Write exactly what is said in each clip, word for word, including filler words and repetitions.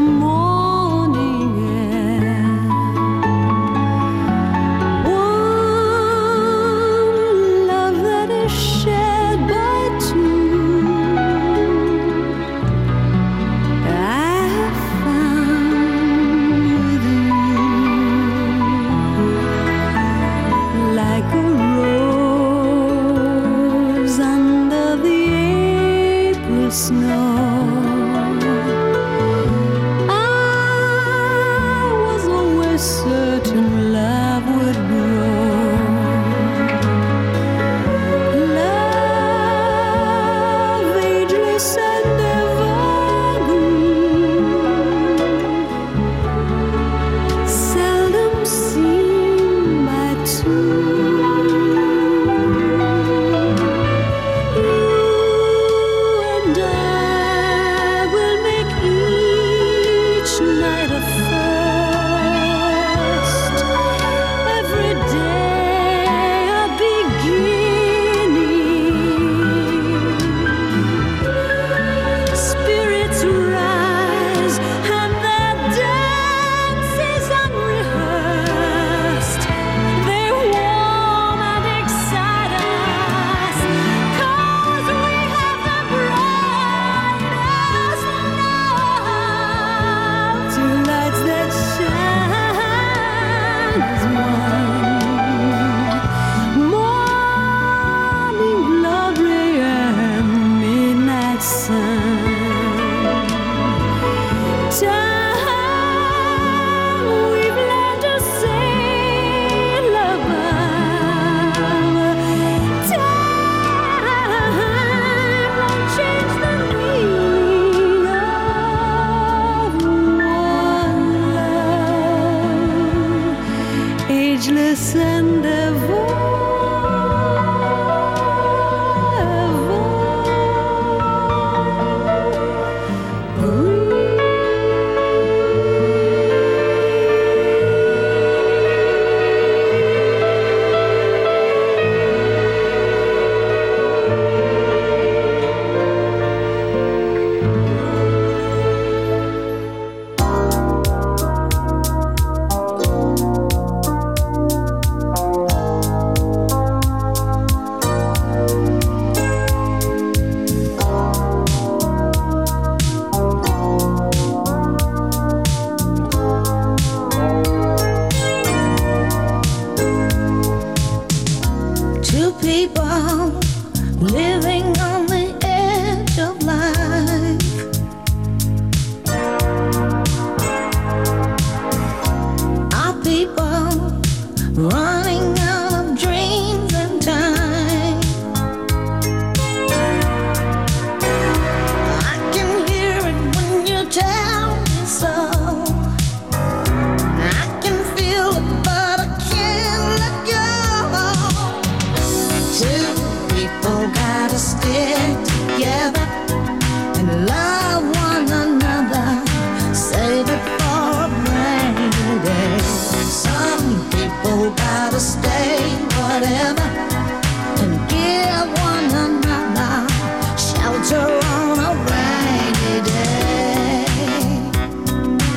Shelter on a rainy day.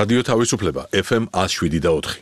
რადიო თავისუფლება ეფ ემ one oh seven და four.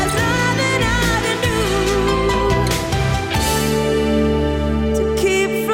Keep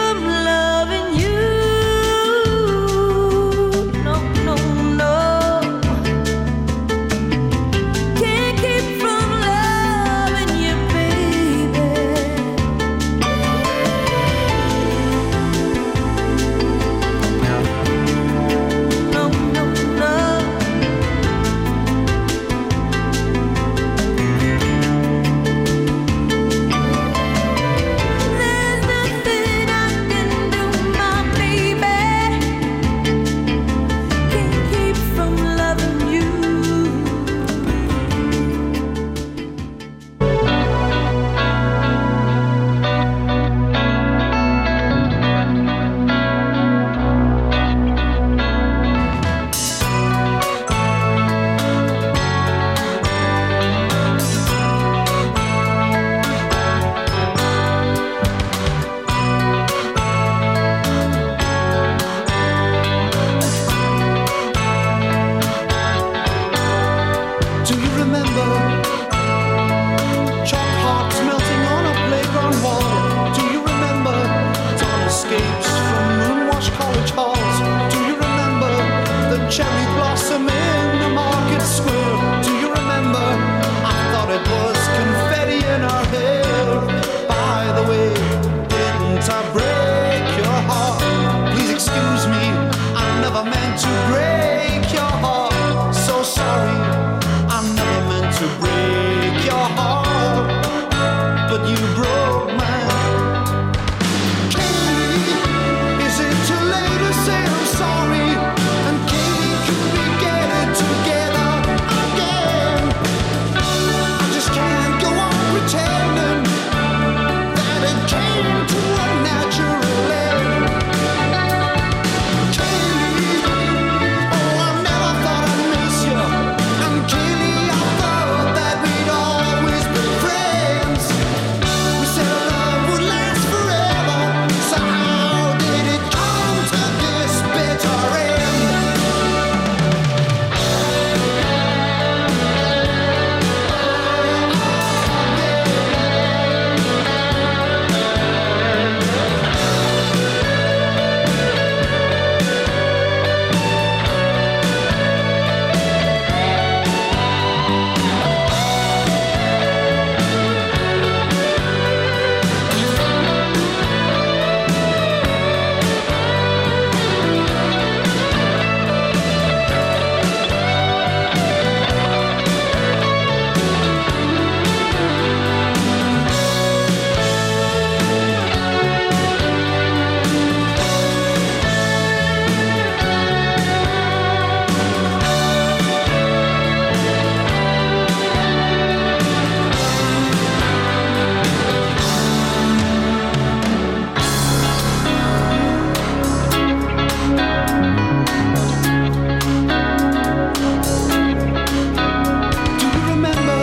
I break your heart? Please excuse me, I never meant to break your heart. So sorry, I never meant to break your heart, but you broke mine. Katie, is it too late to say I'm sorry? And Katie, could we get it together again? I just can't go on pretending that it came to a natural end. Katie, oh, I never thought I'd miss you. And Katie, I thought that we'd always be friends. We said our love would last forever, so how did it come to this bitter end? Do you remember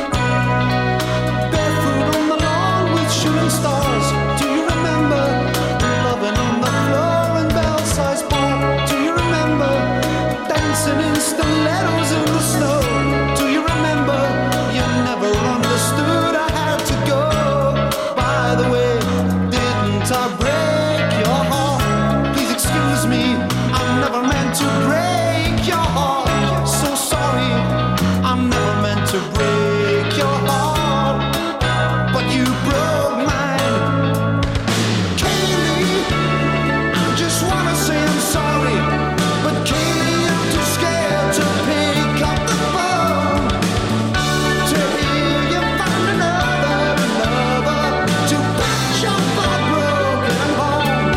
barefoot on the lawn with shooting stars? Do you remember loving on the floor in Belsize Bar? Do you remember dancing in stilettos in the snow? Do you remember you never understood I had to go? By the way, didn't I break your heart? Please excuse me, I never meant to break your heart. So sorry, I never meant to break your heart, but you broke mine. Kaylee, I just wanna say I'm sorry, but Kaylee, I'm too scared to pick up the phone. To hear you find another lover to patch up a broken home.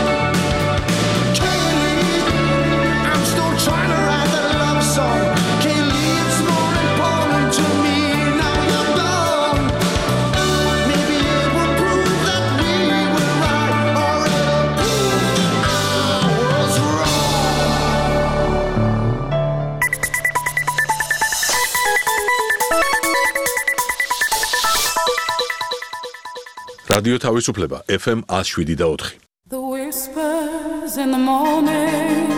Kaylee, I'm still trying to write that love song. Kaylee, it's more important to me now you're gone. Maybe it will prove that we were right, or it'll prove that I was რადიო თავისუფლება ეფ ემ one oh seven და four. The whispers in the morning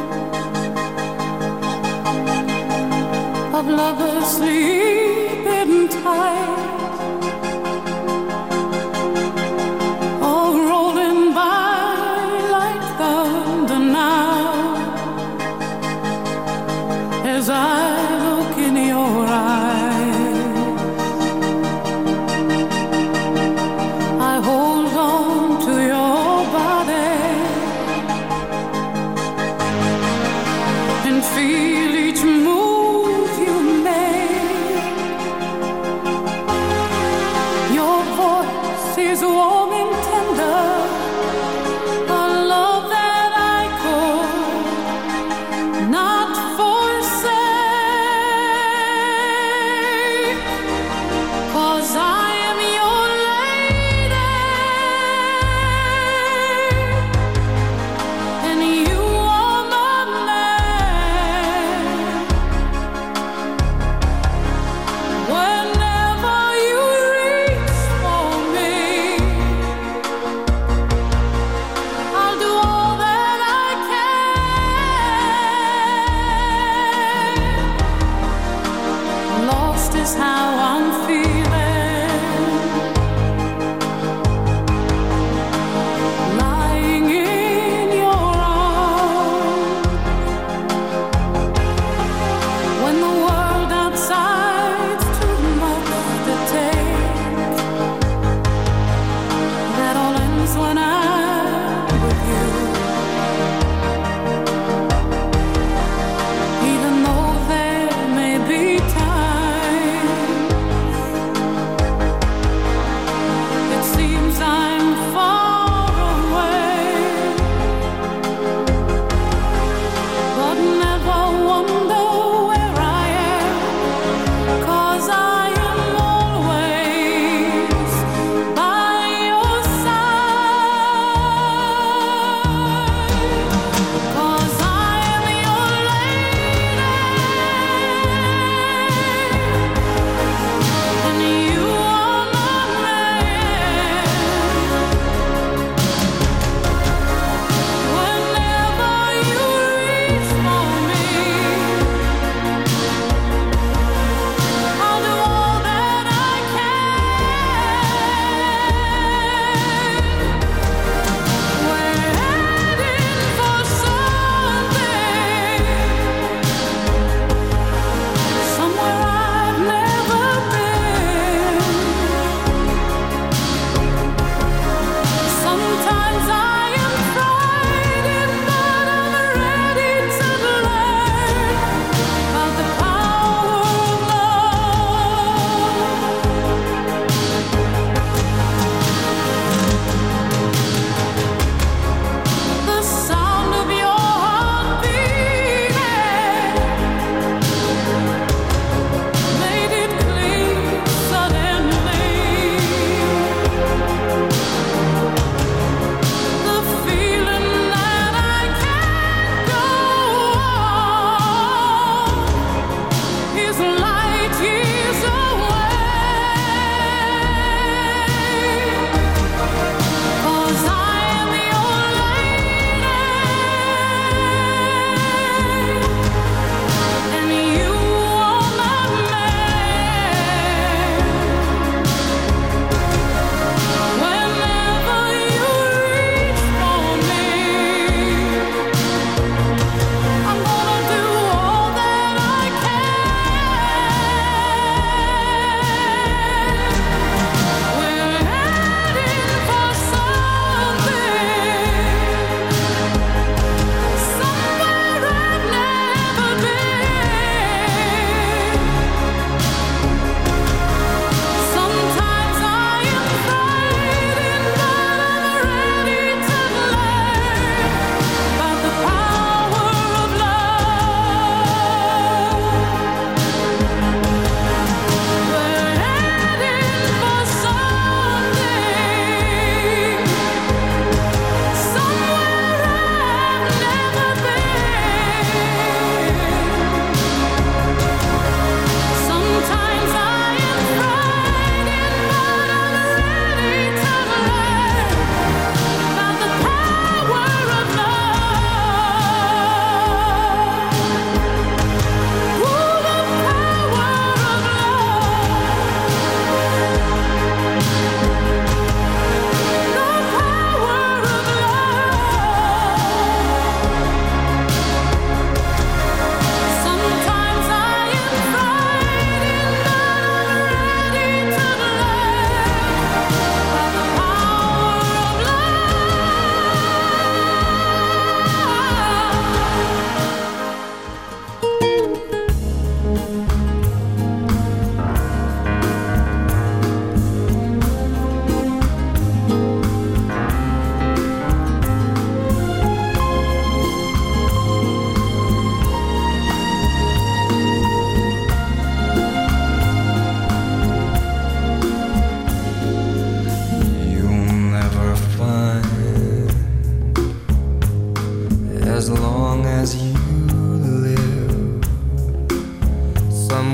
of lovers sleeping tight, all rolling by like thunder now, as I look in your eyes. I hold on to your body and feel each move you make.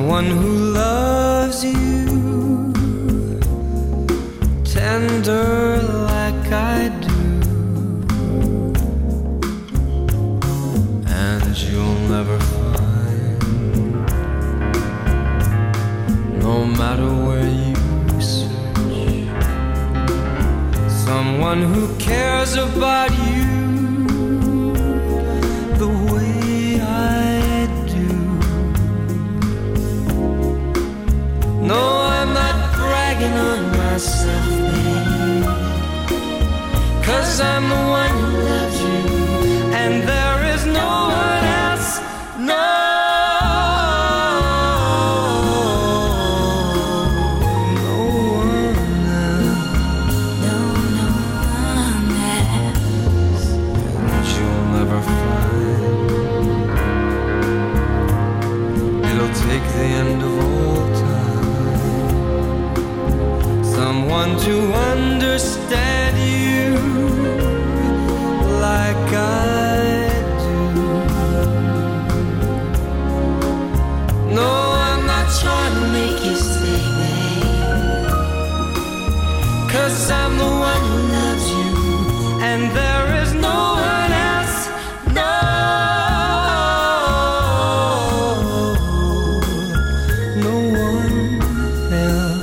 Someone who loves you tender like I do, and you'll never find, no matter where you search, someone who cares about you the way I do. No, I'm not bragging on myself, babe, 'cause I'm the one who loves you, and there is no one else, no, no one else, no, no one else, and you'll never find. It'll take the end of all time, someone to understand you like I do. No, I'm not trying to make you stay, babe, 'cause I'm the one who loves you, and there is no one else, no, no one else.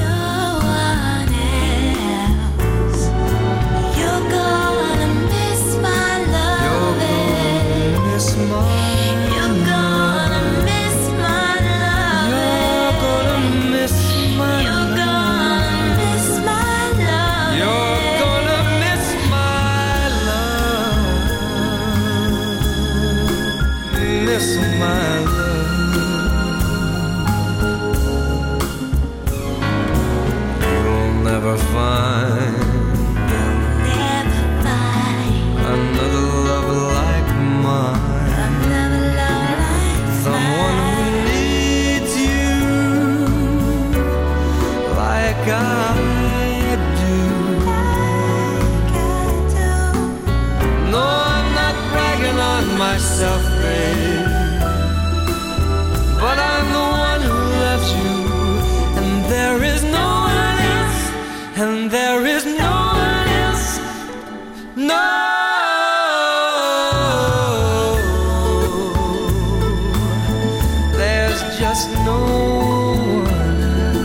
Never find, never find another love like mine, another love like someone mine. Who needs you like I do. Like I do. No, I'm not bragging on myself, babe, but I'm the one who loves you, and there is no one else, and there is no one else, no, there's just no one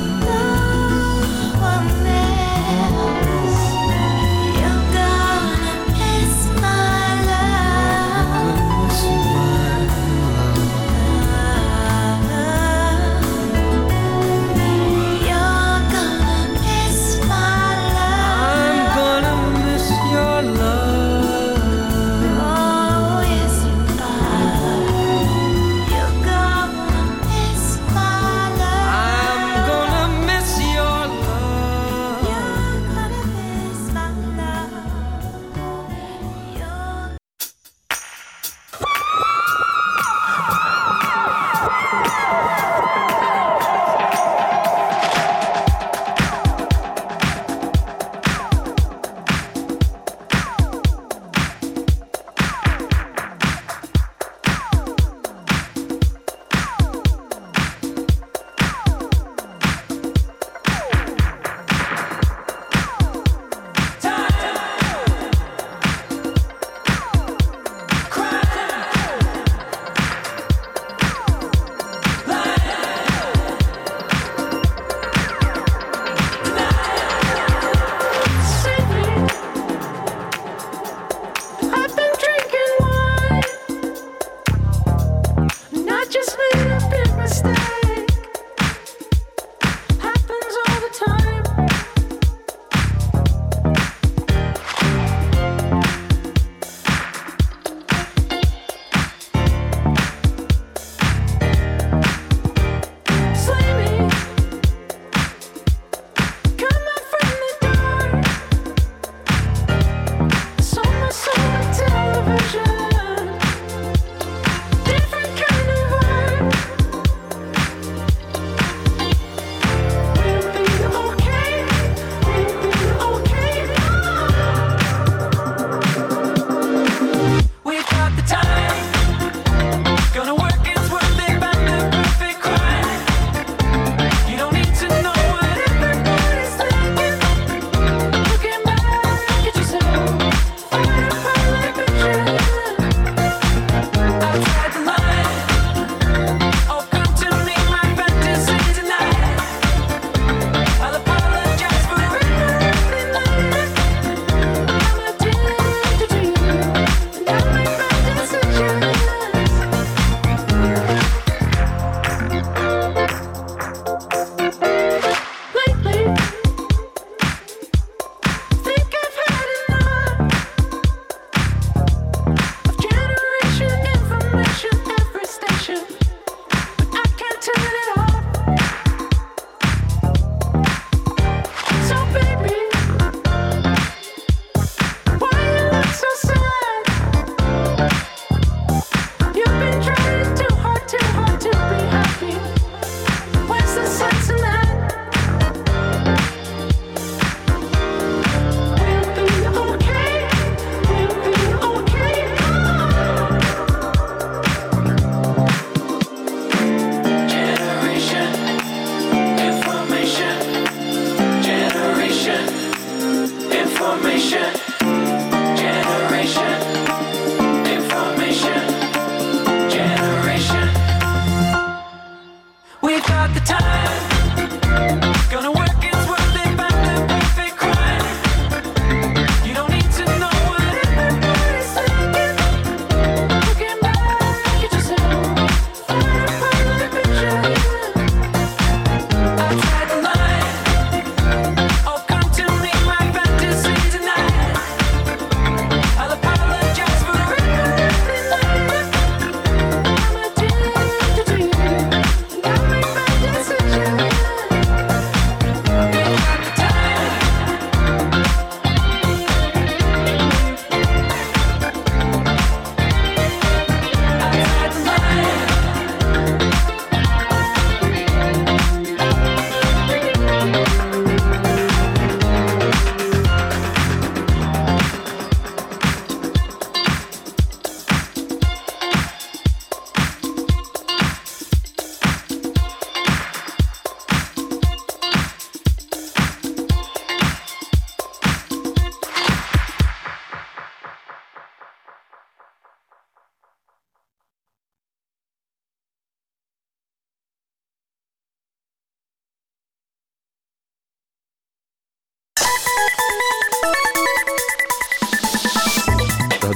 else. You're gonna miss my love, miss my love. You're gonna miss my love, I'm gonna miss your love.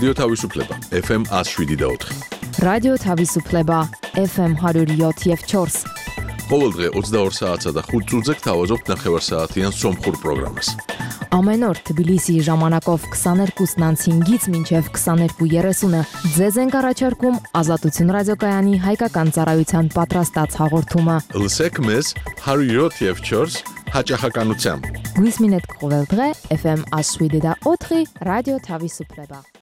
რადიო თავისუფლება ეფ ემ one oh seven და four. რადიო თავისუფლება ეფ ემ one oh seven და four. ყოველდღე ოცდაორ საათსა და ხუთ წუთზე გთავაზობთ ნახევარსაათიან სომხურ პროგრამას. Ամեն օր Թբիլիսիի ժամանակով twenty-two հինգից մինչև twenty-two thirty-ը ձեզ ենք առաջարկում Ազատություն ռադիոկայանի հայկական ծառայության պատրաստած հաղորդումը։ Լսեք մեզ one oh seven და four հաճախականությամբ։ Գույս մինետ կողել դղե էֆ էմ one oh seven და four ռադիո Թավիսուպլեբա։